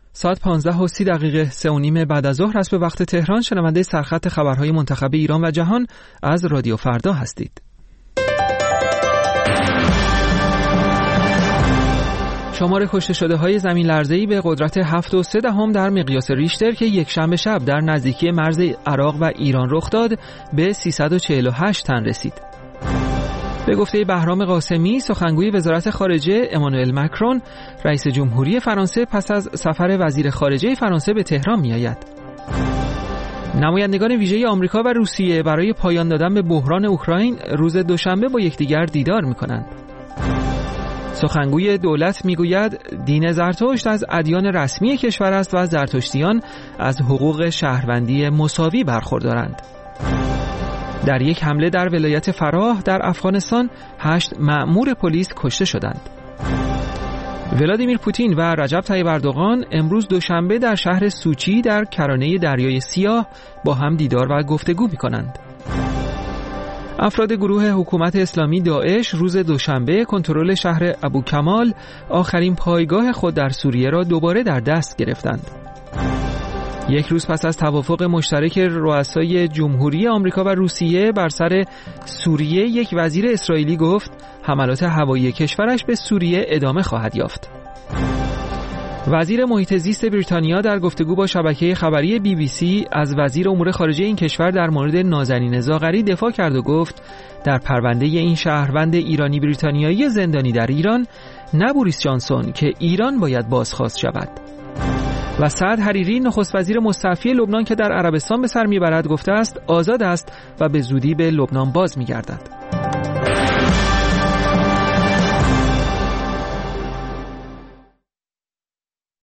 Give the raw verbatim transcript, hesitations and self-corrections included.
ساعت پانزده و سی دقیقه سه و نیم بعد از ظهر است به وقت تهران. شنونده سرخط خبرهای منتخب ایران و جهان از رادیو فردا هستید. شمار کشته شده های زمین لرزه‌ای به قدرت هفت و سه دهم در مقیاس ریشتر که یک شنبه شب در نزدیکی مرز عراق و ایران رخ داد به سیصد و چهل و هشت تن رسید. به گفته بهرام قاسمی، سخنگوی وزارت خارجه، امانوئل مکرون، رئیس جمهوری فرانسه پس از سفر وزیر خارجه فرانسه به تهران می‌آید. نمایندگان ویژه آمریکا و روسیه برای پایان دادن به بحران اوکراین روز دوشنبه با یکدیگر دیدار می‌کنند. سخنگوی دولت میگوید دین زرتشت از ادیان رسمی کشور است و زرتشتیان از حقوق شهروندی مساوی برخوردارند. در یک حمله در ولایت فراه در افغانستان هشت مأمور پلیس کشته شدند. ولادیمیر پوتین و رجب طیب اردوغان امروز دوشنبه در شهر سوچی در کرانه دریای سیاه با هم دیدار و گفتگو می‌کنند. افراد گروه حکومت اسلامی داعش روز دوشنبه کنترل شهر ابوکمال، آخرین پایگاه خود در سوریه را دوباره در دست گرفتند. یک روز پس از توافق مشترک رؤسای جمهوری آمریکا و روسیه بر سر سوریه، یک وزیر اسرائیلی گفت حملات هوایی کشورش به سوریه ادامه خواهد یافت. وزیر محیط زیست بریتانیا در گفتگو با شبکه خبری بی بی سی از وزیر امور خارجه این کشور در مورد نازنین زاغری دفاع کرد و گفت در پرونده این شهروند ایرانی بریتانیایی زندانی در ایران نه بوریس جانسون که ایران باید بازخواست شود. و سعد حریری نخست وزیر مستعفی لبنان که در عربستان به سر میبرد گفته است آزاد است و به زودی به لبنان باز میگردد.